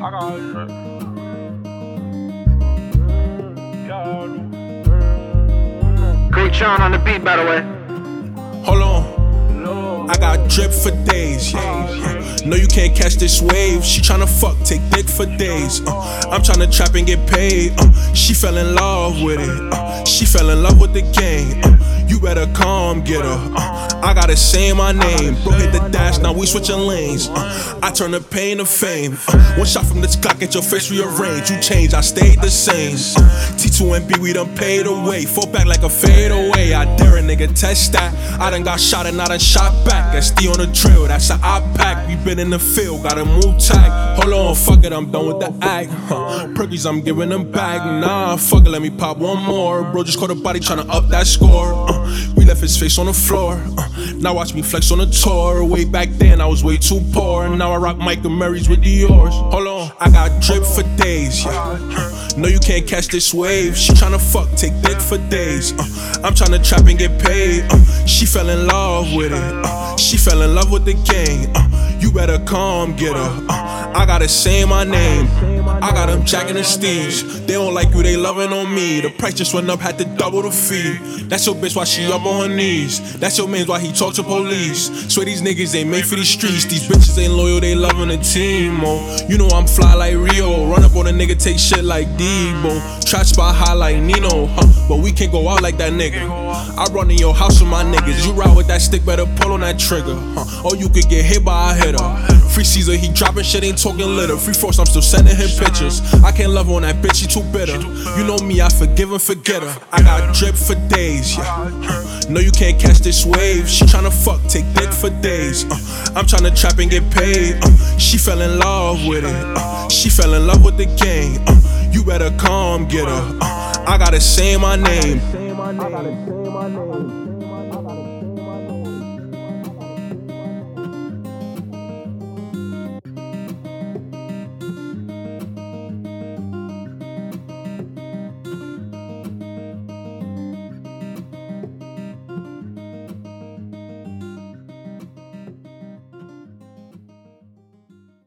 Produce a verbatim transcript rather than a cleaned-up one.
Great Sean on the beat, by the way. Hold on. I got drip for days, yeah. Uh, no, you can't catch this wave. She tryna fuck, take dick for days. Uh, I'm tryna trap and get paid. Uh, she fell in love with it. Uh, she fell in love with the game. Uh, you better come get her. Uh, I gotta say my name. Bro, hit the dash, now we switching lanes. Uh, I turn the pain to fame. Uh, one shot from this clock, get your face rearranged. You change, I stayed the same. Uh, T two and B, we done paid away. Fall back like a fade away. I dare a nigga test that. I done got shot and I done shot back. S D on the drill, that's how I pack. We been in the field, gotta move tight. Hold on, fuck it, I'm done with the act. Huh. Perkies, I'm giving them back. Nah, fuck it, let me pop one more. Bro just caught a body tryna up that score. Uh, we left his face on the floor. Uh, now watch me flex on the tour. Way back then, I was way too poor. Now I rock Michael Marys with Dior's. Hold on, I got drip for days, yeah. Uh, no, you can't catch this wave. She tryna fuck, take dick for days. Uh, I'm tryna trap and get paid. Uh, she fell in love with it. Uh, she fell in love with the game. Uh, you better come get her. Uh, I gotta say my name. I got them jacking the steeds. They don't like you, they loving on me. The price just went up, had to double the fee. That's your bitch, why she up on her knees. That's your man's, why he talk to police. Swear these niggas ain't made for these streets. These bitches ain't loyal, they loving the team. Oh, you know I'm fly like Rio. Run up on a nigga, take shit like Debo. Trap spot high like Nino, huh? But we can't go out like that nigga. I run in your house with my niggas. You ride with that stick, better pull on that trigger, huh? Or you could get hit by a hitter. Free Caesar, he dropping shit, ain't talking litter. Free force, I'm still sending him pictures. I can't love on that bitch, she too bitter. You know me, I forgive and forget her. I got drip for days, yeah. No, you can't catch this wave. She tryna fuck, take dick for days. Uh, I'm tryna trap and get paid. Uh, she fell in love with it. Uh, she fell in love with the game. Uh, you better come get her. Uh, I gotta say my name.